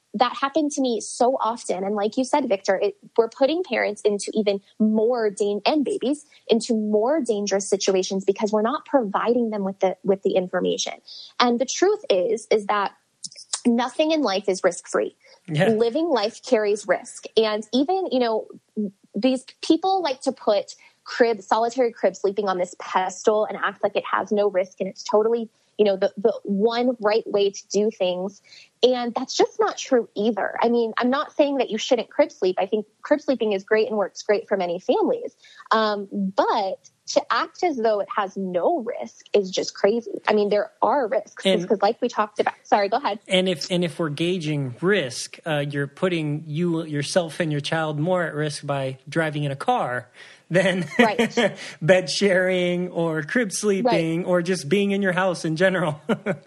that happened to me so often. And like you said, Victor, it, we're putting parents into even more dan- and babies into more dangerous situations because we're not providing them with the, with the information. And the truth is, is that nothing in life is risk-free. Yeah. Living life carries risk. And even, you know, these people like to put crib, solitary crib sleeping on this pedestal and act like it has no risk and it's totally, you know, the, the one right way to do things. And that's just not true either. I mean, I'm not saying that you shouldn't crib sleep. I think crib sleeping is great and works great for many families. Um, but to act as though it has no risk is just crazy. I mean, there are risks because like we talked about, sorry, go ahead. And if, and if we're gauging risk, uh, you're putting you, yourself and your child more at risk by driving in a car than right. bed sharing or crib sleeping right. or just being in your house in general.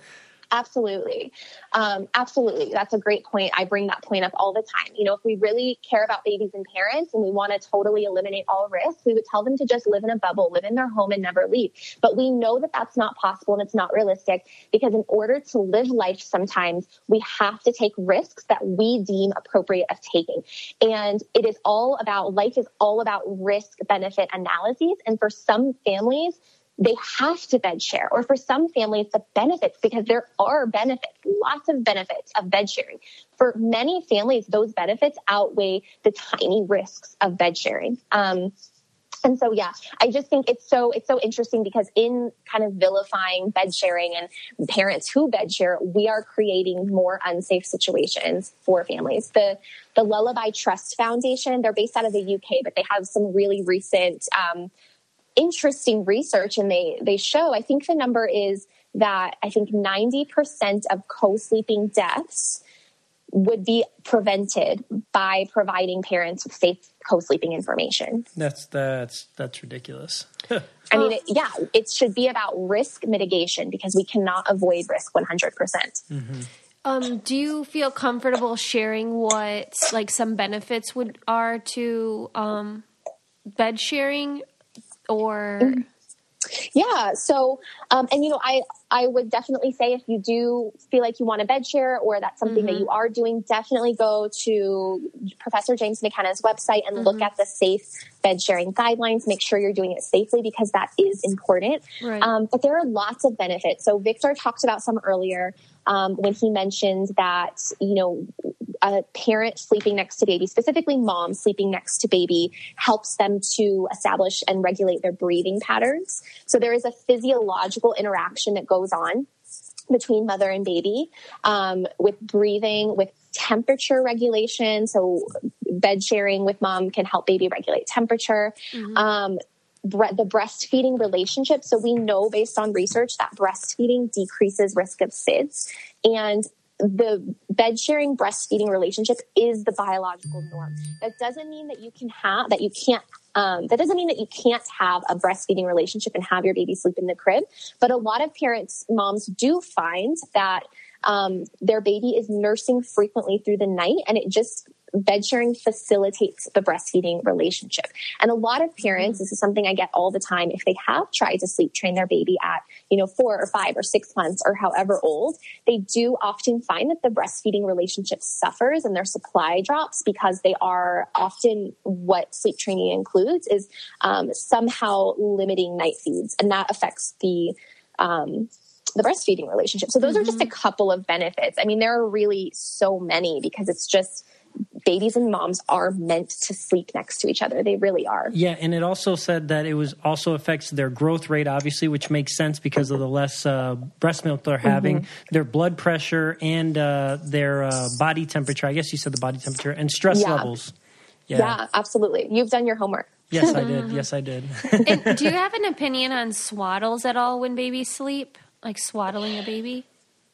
Absolutely. Um, absolutely. That's a great point. I bring that point up all the time. You know, if we really care about babies and parents and we want to totally eliminate all risk, we would tell them to just live in a bubble, live in their home and never leave. But we know that that's not possible and it's not realistic because in order to live life, sometimes we have to take risks that we deem appropriate of taking. And it is all about, life is all about risk benefit analyses. And for some families, they have to bed share, or for some families, the benefits, because there are benefits, lots of benefits of bed sharing. For many families, those benefits outweigh the tiny risks of bed sharing. Um, and so, yeah, I just think it's so, it's so interesting because in kind of vilifying bed sharing and parents who bed share, we are creating more unsafe situations for families. The, the Lullaby Trust Foundation, they're based out of the U K, but they have some really recent, um, interesting research, and they they show, I think the number is that I think ninety percent of co-sleeping deaths would be prevented by providing parents with safe co-sleeping information. That's that's that's ridiculous. I mean, it, yeah, it should be about risk mitigation because we cannot avoid risk one hundred percent. Mm-hmm. Um, do you feel comfortable sharing what like some benefits would are to um, bed sharing? Or yeah, so um, and you know, I I would definitely say if you do feel like you want a bed share or that's something mm-hmm. that you are doing, definitely go to Professor James McKenna's website and mm-hmm. look at the safe bed sharing guidelines. Make sure you're doing it safely because that is important. Right. Um, but there are lots of benefits. So Victor talked about some earlier um, when he mentioned that, you know, a parent sleeping next to baby, specifically mom sleeping next to baby, helps them to establish and regulate their breathing patterns. So there is a physiological interaction that goes on between mother and baby um, with breathing, with temperature regulation. So bed sharing with mom can help baby regulate temperature. Mm-hmm. Um, bre- the breastfeeding relationship. So we know based on research that breastfeeding decreases risk of S I D S. And the bed sharing breastfeeding relationship is the biological norm. That doesn't mean that you can have, that you can't, um, that doesn't mean that you can't have a breastfeeding relationship and have your baby sleep in the crib. But a lot of parents, moms do find that, um, their baby is nursing frequently through the night and it just, bed sharing facilitates the breastfeeding relationship. And a lot of parents, this is something I get all the time, if they have tried to sleep train their baby at, you know, four or five or six months or however old, they do often find that the breastfeeding relationship suffers and their supply drops because they are often, what sleep training includes is um, somehow limiting night feeds, and that affects the um, the breastfeeding relationship. So those mm-hmm. are just a couple of benefits. I mean, there are really so many because it's just, babies and moms are meant to sleep next to each other. They really are. Yeah, and it also said that it was also affects their growth rate, obviously, which makes sense because of the less uh, breast milk they're having, mm-hmm. their blood pressure and uh, their uh, body temperature. I guess you said the body temperature and stress yeah. levels. Yeah. yeah, absolutely. You've done your homework. Yes, I did. Yes, I did. And do you have an opinion on swaddles at all when babies sleep? Like swaddling a baby?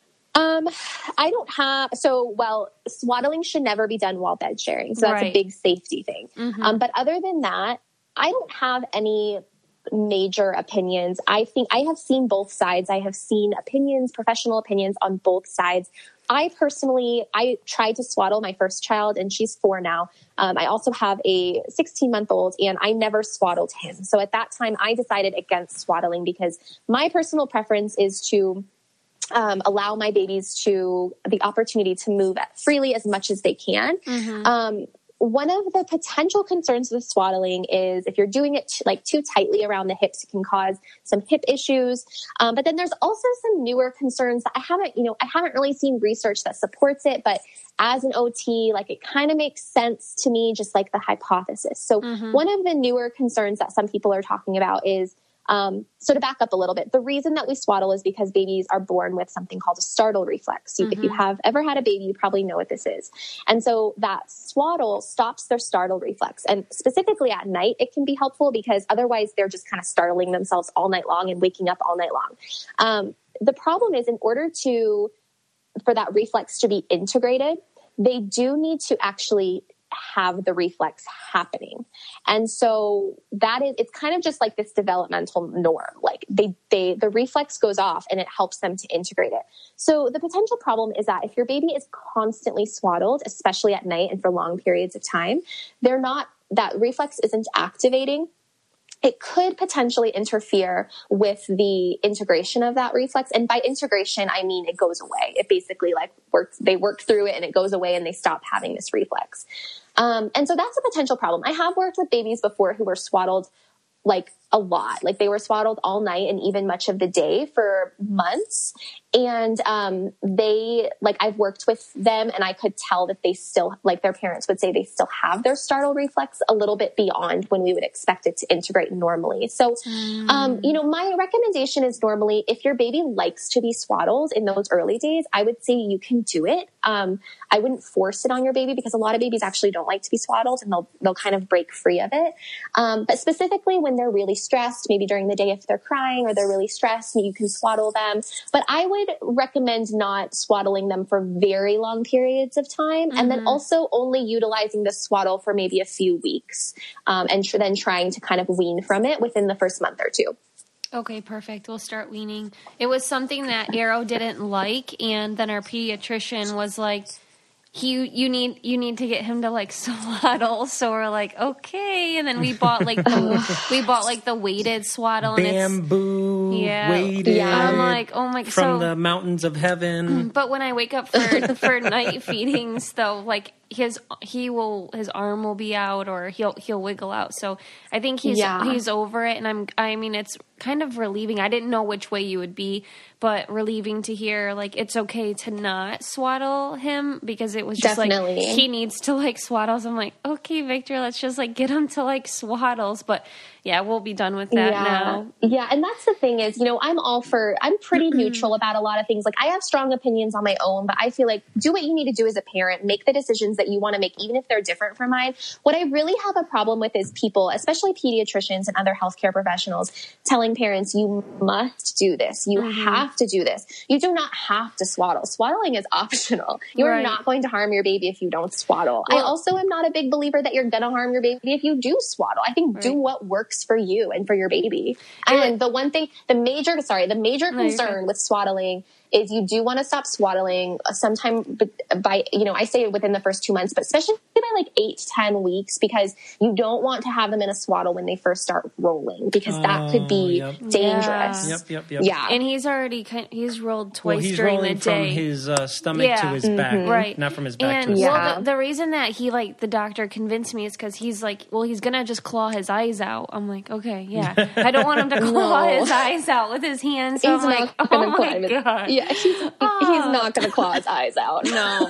Um, I don't have, so, well, swaddling should never be done while bed sharing. So that's right. a big safety thing. Mm-hmm. Um, but other than that, I don't have any major opinions. I think I have seen both sides. I have seen opinions, professional opinions on both sides. I personally, I tried to swaddle my first child and she's four now. Um, I also have a sixteen month old and I never swaddled him. So at that time I decided against swaddling because my personal preference is to um, allow my babies to the opportunity to move freely as much as they can. Mm-hmm. Um, one of the potential concerns with swaddling is if you're doing it t- like too tightly around the hips, it can cause some hip issues. Um, but then there's also some newer concerns that I haven't, you know, I haven't really seen research that supports it, but as an O T, like it kind of makes sense to me, just like the hypothesis. So mm-hmm. one of the newer concerns that some people are talking about is, Um, so to back up a little bit, the reason that we swaddle is because babies are born with something called a startle reflex. You, mm-hmm. If you have ever had a baby, you probably know what this is. And so that swaddle stops their startle reflex. And specifically at night, it can be helpful because otherwise they're just kind of startling themselves all night long and waking up all night long. Um, the problem is in order to, for that reflex to be integrated, they do need to actually have the reflex happening. And so that is, it's kind of just like this developmental norm. Like they, they, the reflex goes off and it helps them to integrate it. So the potential problem is that if your baby is constantly swaddled, especially at night and for long periods of time, they're not, that reflex isn't activating. It could potentially interfere with the integration of that reflex. And by integration, I mean, it goes away. It basically like works, they work through it and it goes away and they stop having this reflex. Um, and so that's a potential problem. I have worked with babies before who were swaddled like a lot, like they were swaddled all night and even much of the day for months. And, um, they, like I've worked with them and I could tell that they still, like their parents would say they still have their startle reflex a little bit beyond when we would expect it to integrate normally. So, mm. um, you know, my recommendation is normally if your baby likes to be swaddled in those early days, I would say you can do it. Um, I wouldn't force it on your baby because a lot of babies actually don't like to be swaddled and they'll, they'll kind of break free of it. Um, but specifically when they're really stressed, maybe during the day, if they're crying or they're really stressed, you can swaddle them. But I would recommend not swaddling them for very long periods of time. Mm-hmm. And then also only utilizing the swaddle for maybe a few weeks, um, and tr- then trying to kind of wean from it within the first month or two. Okay, perfect. We'll start weaning. It was something that Arrow didn't like. And then our pediatrician was like, He, you need, you need to get him to like swaddle. So we're like, okay. And then we bought like the, we bought like the weighted swaddle. And Bamboo, it's, yeah, weighted. Yeah. I'm like, oh my god. From so, the mountains of heaven. But when I wake up for, for night feedings though, like his, he will, his arm will be out or he'll, he'll wiggle out. So I think he's, yeah. he's over it. And I'm, I mean, it's kind of relieving. I didn't know which way you would be, but relieving to hear like it's okay to not swaddle him because it was just Definitely. like he needs to like swaddles. I'm like, okay, Victor, let's just like get him to like swaddles. But yeah, we'll be done with that yeah. now. Yeah, and that's the thing is, you know, I'm all for, I'm pretty neutral about a lot of things. Like I have strong opinions on my own, but I feel like do what you need to do as a parent, make the decisions that you want to make, even if they're different from mine. What I really have a problem with is people, especially pediatricians and other healthcare professionals, telling parents, you must do this. You mm-hmm. have to do this. You do not have to swaddle. Swaddling is optional. You right. are not going to harm your baby if you don't swaddle. Well, I also am not a big believer that you're going to harm your baby if you do swaddle. I think right. do what works for you and for your baby. And the one thing, the major, sorry, the major concern with swaddling is you do want to stop swaddling sometime by, you know, I say within the first two months, but especially by like eight to ten weeks, because you don't want to have them in a swaddle when they first start rolling, because oh, that could be yep. dangerous. Yeah. Yep, yep, yep. Yeah. And he's already, kind of, he's rolled twice well, he's during rolling the day. From his uh, stomach yeah. to his mm-hmm. back, right? Not from his back and, to his well, stomach. the, the reason that he, like, the doctor convinced me is because he's like, well, he's going to just claw his eyes out. I'm like, okay, yeah. I don't want him to claw no. his eyes out with his hands. So he's I'm like, oh my God. Yeah, he's, he's not going to claw his eyes out. No.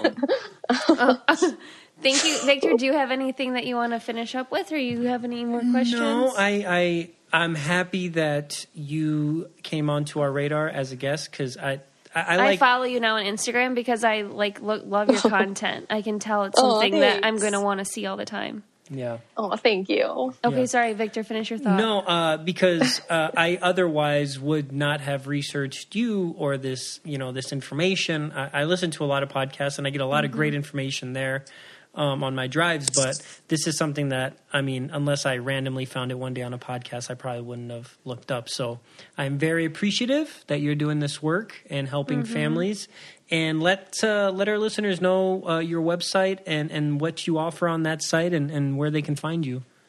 uh, thank you, Victor. Do you have anything that you want to finish up with, or you have any more questions? No, I, I, I'm happy that you came onto our radar as a guest because I, I, I, like, I follow you now on Instagram because I like look, love your content. I can tell it's something oh, that I'm going to want to see all the time. Yeah. Oh, thank you. Okay, yeah. sorry, Victor, finish your thought. No, uh, because uh, I otherwise would not have researched you or this, you know, this information. I, I listen to a lot of podcasts and I get a lot mm-hmm. of great information there um, on my drives. But this is something that, I mean, unless I randomly found it one day on a podcast, I probably wouldn't have looked up. So I'm very appreciative that you're doing this work and helping mm-hmm. families. And let uh, let our listeners know uh, your website and, and what you offer on that site and, and where they can find you.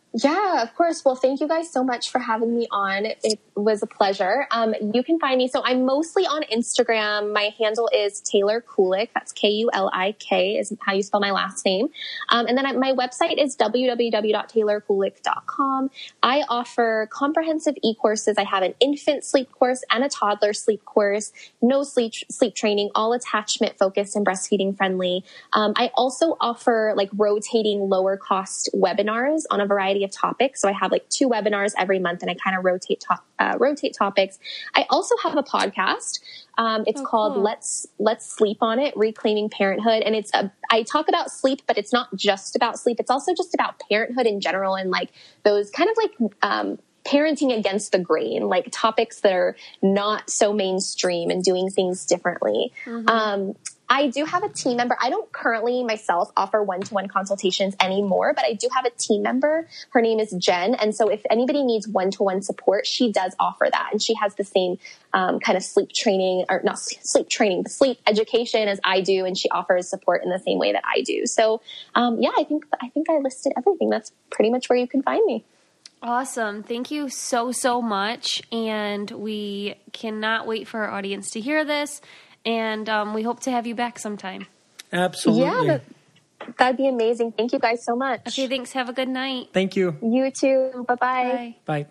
Yeah, of course. Well, thank you guys so much for having me on. It was a pleasure. Um, you can find me. So I'm mostly on Instagram. My handle is Taylor Kulik. That's K U L I K is how you spell my last name. Um, and then I, my website is w w w dot taylor kulik dot com. I offer comprehensive e-courses. I have an infant sleep course and a toddler sleep course, no sleep, sleep training, all attachment focused and breastfeeding friendly. Um, I also offer like rotating lower cost webinars on a variety of topics. So I have like two webinars every month and I kind of rotate to- uh, rotate topics. I also have a podcast. Um, it's oh, called cool. Let's Let's Sleep on It, Reclaiming Parenthood. And it's a, I talk about sleep, but it's not just about sleep. It's also just about parenthood in general and like those kind of like um, parenting against the grain, like topics that are not so mainstream and doing things differently. Mm-hmm. Um, I do have a team member. I don't currently myself offer one-to-one consultations anymore, but I do have a team member. Her name is Jen. And so if anybody needs one-to-one support, she does offer that. And she has the same um, kind of sleep training, or not sleep training, but sleep education as I do. And she offers support in the same way that I do. So um, yeah, I think, I think I listed everything. That's pretty much where you can find me. Awesome. Thank you so, so much. And we cannot wait for our audience to hear this. And um, we hope to have you back sometime. Absolutely. Yeah, that, that'd be amazing. Thank you guys so much. Okay, thanks. Have a good night. Thank you. You too. Bye-bye. Bye. Bye.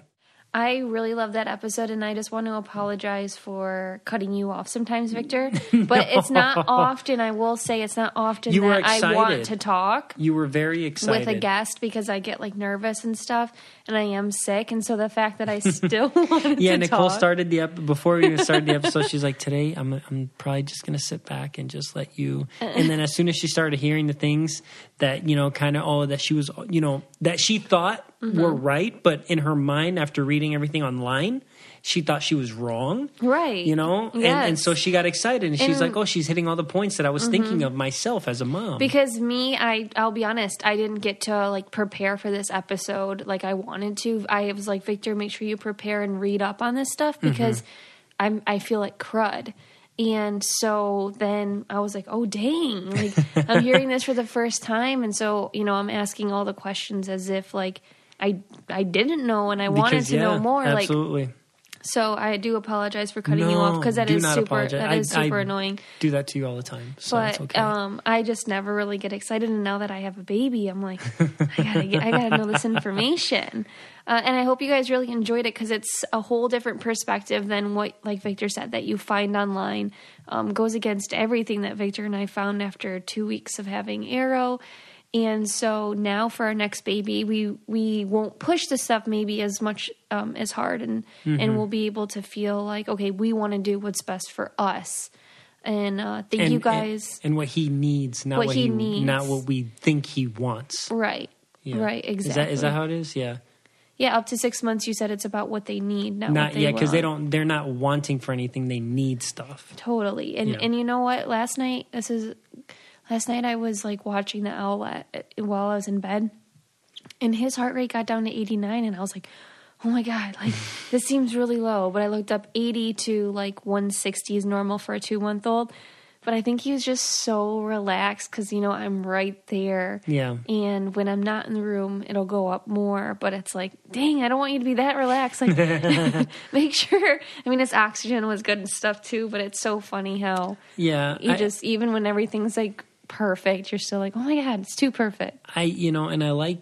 I really love that episode, and I just want to apologize for cutting you off sometimes, Victor. But no. It's not often, I will say, it's not often you that I want to talk. You were very excited. With a guest because I get like nervous and stuff, and I am sick. And so the fact that I still wanted yeah, to Nicole talk. started the ep- before we even started the episode, she's like, today I'm I'm probably just going to sit back and just let you. And then as soon as she started hearing the things that, you know, kind of, oh, that she was, you know, that she thought mm-hmm. were right, but in her mind, after reading everything online, she thought she was wrong. Right. You know? Yes. And, and so she got excited, and she's and, like, oh, she's hitting all the points that I was mm-hmm. thinking of myself as a mom. Because me, I, I'll be honest, I didn't get to, like, prepare for this episode like I wanted to. I was like, Victor, make sure you prepare and read up on this stuff because mm-hmm. I'm, I feel like crud. And so then I was like, oh, dang, like I'm hearing this for the first time. And so, you know, I'm asking all the questions as if like I I didn't know and I because, wanted to yeah, know more. Absolutely. Like, so I do apologize for cutting no, you off because that is super apologize. that is I, super I annoying. Do that to you all the time. So but it's okay. um, I just never really get excited. And now that I have a baby, I'm like, I gotta get, I gotta know this information. Uh, and I hope you guys really enjoyed it because it's a whole different perspective than what, like Victor said, that you find online. Um, goes against everything that Victor and I found after two weeks of having Arrow. And so now for our next baby, we, we won't push the stuff maybe as much um, as hard, and, mm-hmm. and we'll be able to feel like, okay, we want to do what's best for us. And uh, thank and, you guys. And, and what he needs, not what, what he, he needs, not what we think he wants. Right. Yeah. Right. Exactly. Is that is that how it is? Yeah. Yeah, up to six months. You said it's about what they need, not, not what they yeah, because they don't. They're not wanting for anything. They need stuff. Totally. And yeah. and you know what? Last night, this is last night. I was like watching the owl at, while I was in bed, and his heart rate got down to eighty-nine, and I was like, oh my God, like this seems really low. But I looked up eighty to like one sixty is normal for a two month old. But I think he was just so relaxed because, you know, I'm right there. Yeah. And when I'm not in the room, it'll go up more. But it's like, dang, I don't want you to be that relaxed. Like, make sure. I mean, his oxygen was good and stuff too. But it's so funny how yeah, you I, just, even when everything's like perfect, you're still like, oh my God, it's too perfect. I, you know, and I like,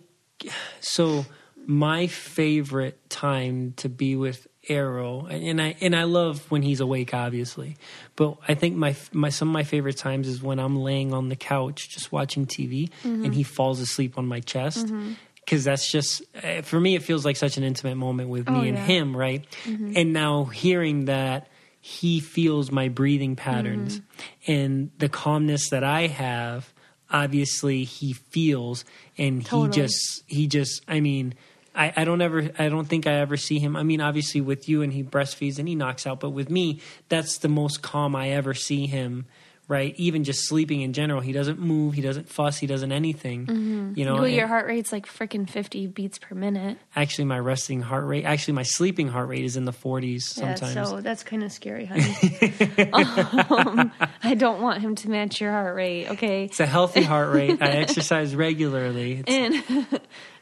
so my favorite time to be with Arrow, and I and I love when he's awake, obviously, but I think my my some of my favorite times is when I'm laying on the couch just watching T V mm-hmm. and he falls asleep on my chest, because mm-hmm. that's just, for me, it feels like such an intimate moment with me oh, and yeah. him, right? Mm-hmm. And now hearing that he feels my breathing patterns mm-hmm. and the calmness that I have, obviously he feels, and totally. he just he just I mean. I, I don't ever, I don't think I ever see him. I mean, obviously with you and he breastfeeds and he knocks out, but with me, that's the most calm I ever see him, right? Even just sleeping in general. He doesn't move, he doesn't fuss, he doesn't anything, mm-hmm. you know. Well, your heart rate's like freaking fifty beats per minute. Actually, my resting heart rate, actually my sleeping heart rate is in the forties sometimes. Yeah, so that's kind of scary, honey. um, I don't want him to match your heart rate, okay? It's a healthy heart rate. I exercise regularly. It's, and...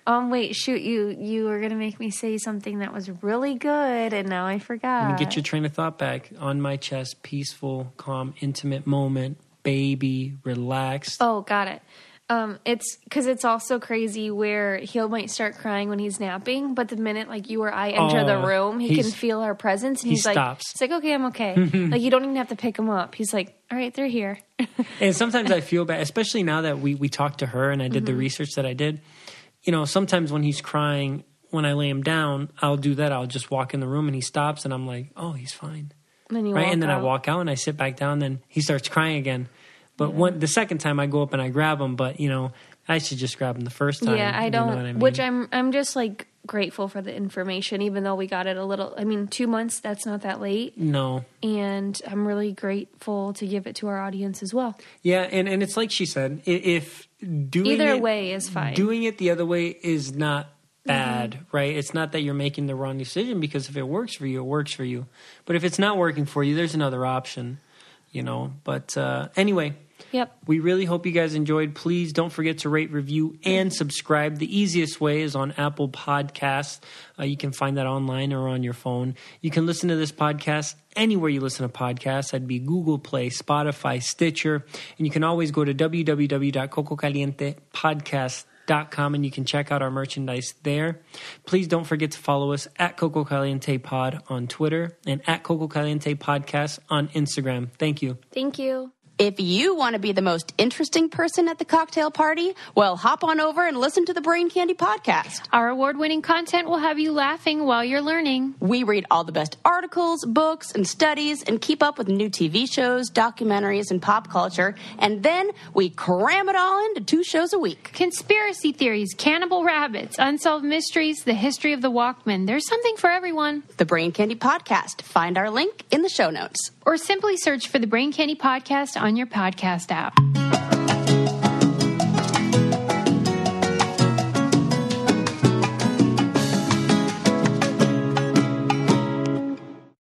Um, wait, shoot, you you were going to make me say something that was really good, and now I forgot. Let me get your train of thought back. On my chest, peaceful, calm, intimate moment, baby, relaxed. Oh, got it. Um, it's because it's also crazy where he might start crying when he's napping, but the minute like you or I enter oh, the room, he can feel our presence, and he he's stops. like, "It's like okay, I'm okay." Like you don't even have to pick him up. He's like, "All right, they're here." And sometimes I feel bad, especially now that we we talked to her and I did mm-hmm. the research that I did. You know, sometimes when he's crying, when I lay him down, I'll do that. I'll just walk in the room and he stops, and I'm like, "Oh, he's fine." And then you right, walk and then out. I walk out and I sit back down. Then he starts crying again. But yeah. one the second time I go up and I grab him, but you know. I should just grab him the first time. Yeah, I don't. You know what I mean? Which I'm, I'm just like grateful for the information, even though we got it a little. I mean, two months. That's not that late. No. And I'm really grateful to give it to our audience as well. Yeah, and, and it's like she said, if doing either it, way is fine. Doing it the other way is not bad, mm-hmm. right? It's not that you're making the wrong decision, because if it works for you, it works for you. But if it's not working for you, there's another option, you know. But uh, anyway. Yep. We really hope you guys enjoyed. Please don't forget to rate, review, and subscribe. The easiest way is on Apple Podcasts. Uh, you can find that online or on your phone. You can listen to this podcast anywhere you listen to podcasts. That'd be Google Play, Spotify, Stitcher. And you can always go to w w w dot coco caliente podcast dot com and you can check out our merchandise there. Please don't forget to follow us at Coco Caliente Pod on Twitter and at Coco Caliente Podcast on Instagram. Thank you. Thank you. If you want to be the most interesting person at the cocktail party, well, hop on over and listen to the Brain Candy Podcast. Our award-winning content will have you laughing while you're learning. We read all the best articles, books, and studies and keep up with new T V shows, documentaries, and pop culture. And then we cram it all into two shows a week. Conspiracy theories, cannibal rabbits, unsolved mysteries, the history of the Walkman. There's something for everyone. The Brain Candy Podcast. Find our link in the show notes. Or simply search for the Brain Candy Podcast on your podcast app.